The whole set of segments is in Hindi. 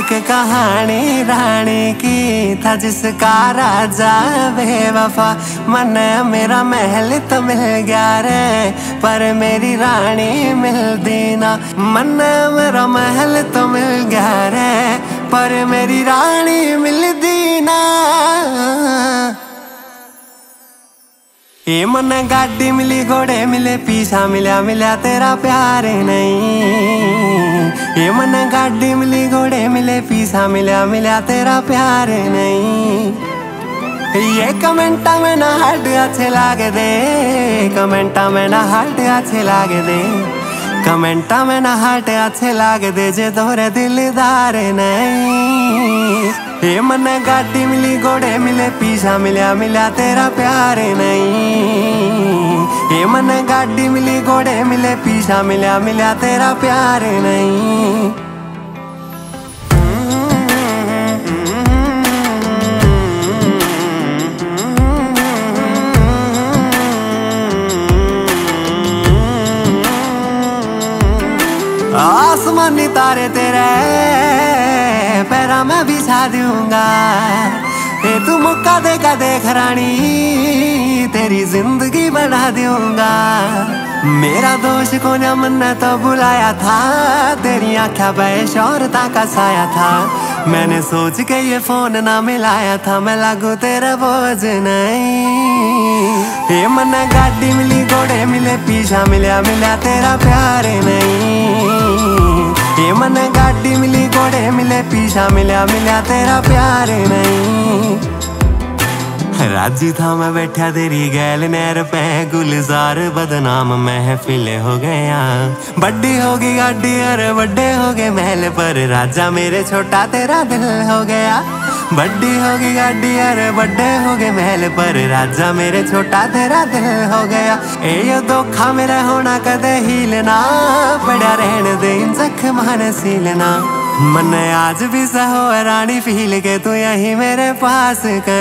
एक कहानी रानी की, था जिसका राजा बेवफा। मन मेरा महल तो मिल गया रे, पर मेरी रानी मिलती ना। मन मेरा महल तो मिल गया रे, पर मेरी रानी मिलती ना। ये मन गाड़ी मिली, घोड़े मिले, पीछा मिला मिला तेरा प्यार नहीं। ये मन गाड़ी मिली, घोड़े मिले, पीछा मिला मिला तेरा प्यार नहीं। ये कमेंटा में ना हार्ट अच्छे लागे दे, कमेंटा में ना हार्ट अच्छे लागे दे, कमेंटा में ना हार्ट अच्छे लागे दे, जे तोरे दिलदार नहीं। ये मन गाड़ी मिली, घोड़े मिले, पीछा मिला मिला तेरा प्यार नहीं। ये मन गाड़ी मिली, घोड़े मिले, पीछा मिला मिला तेरा प्यार नहीं। आसमानी तारे तेरे पैरा में बिछा दूंगा, तू मुक्का देगा देख रानी, तेरी जिंदगी बना दूंगा। मेरा दोष को न मन तो बुलाया था, तेरी आँखा बेशौरता का साया था। मैंने सोच के ये फोन ना मिलाया था, मैं लागू तेरा बोझ नहीं। ये मन गाड़ी मिली, घोड़े मिले, पीछा मिला मिला तेरा प्यार नहीं। ये मन गाड़ी मिली, घोड़े मिले, पीछा मिला मिला तेरा प्यार नहीं। राजी था मैं बैठा तेरी गैल नहर पे, गुलजार बदनाम महफिल हो गया। बड्डी होगी गाड़ी अरे बड्डे हो गए महल, पर राजा मेरे छोटा तेरा दिल हो गया। बड्डी होगी गाड़ी अरे बड्डे हो गए महल, पर राजा मेरे छोटा तेरा दिल हो गया। ये धोखा मेरा होना कदे हीलना, पड़ा रहने दे इन जख्मां ने सीलना। मन आज भी सहो रानी फील के तू यही मेरे पास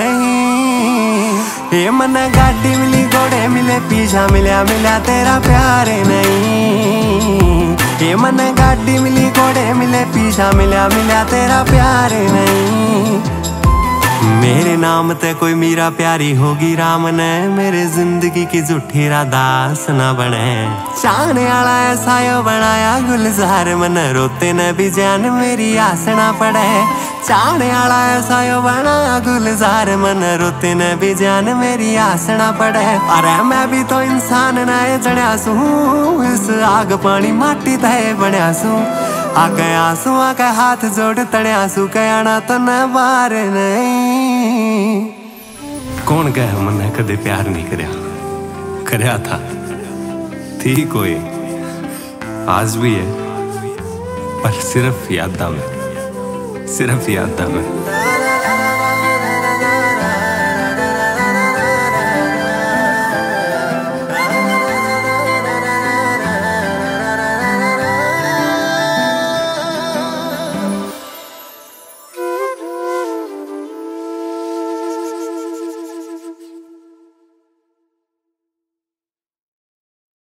कहीं। ये मन गाड़ी मिली, घोड़े मिले, पीछा मिला मिला तेरा प्यार नहीं। ये मन गाड़ी मिली, घोड़े मिले, पीछा मिला मिला तेरा प्यार नहीं। मेरे नाम ते कोई मीरा प्यारी होगी राम ने, मेरे जिंदगी की झूठी दास न बने। चाहने वाला ऐसा यो बनाया गुलजार, मन रोते न भी जान मेरी आस ना पड़े। चाहने वाला ऐसा यो बनाया गुलजार, मन रोते न भी जान मेरी आस ना पड़े। अरे मैं भी तो इंसान न जड़िया सू, इस आग पानी माटी तय बनया सू। आके आंसू आके हाथ जोड़ तड़िया सू, कहना तो न बार नहीं। कौन कह मैंने कदे प्यार नहीं करया, करया था थी कोई, आज भी है, पर सिर्फ यादा में, सिर्फ यादा में।